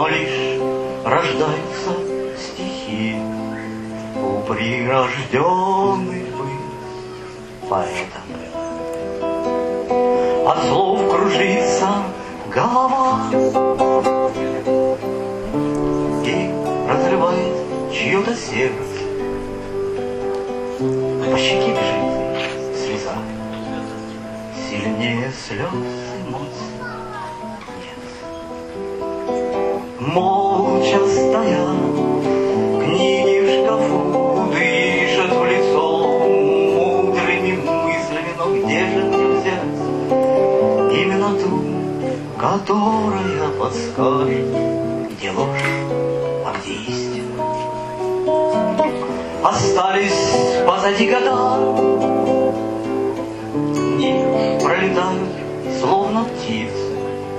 но лишь рождаются стихи у прирожденных быть поэтом. От слов кружится голова и разрывает чье-то сердце. По щеке бежит слеза, сильнее слез эмоций нет. Молча стоят книги в шкафу, дышат в лицо мудрыми мыслями, но где же мне взять именно ту, которая подскажет, где ложь, а где истина? Остались позади года, дни пролетают, словно птицы.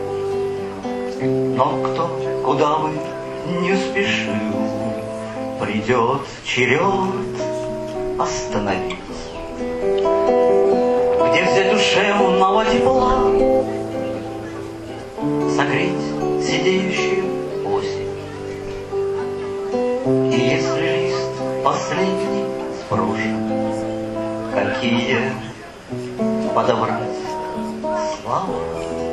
Но кто, куда бы не спешил, придет черед остановиться. Где взять душевного тепла, согреть сидеющую осень? И если лист последний сброшен, какие подобрать слова?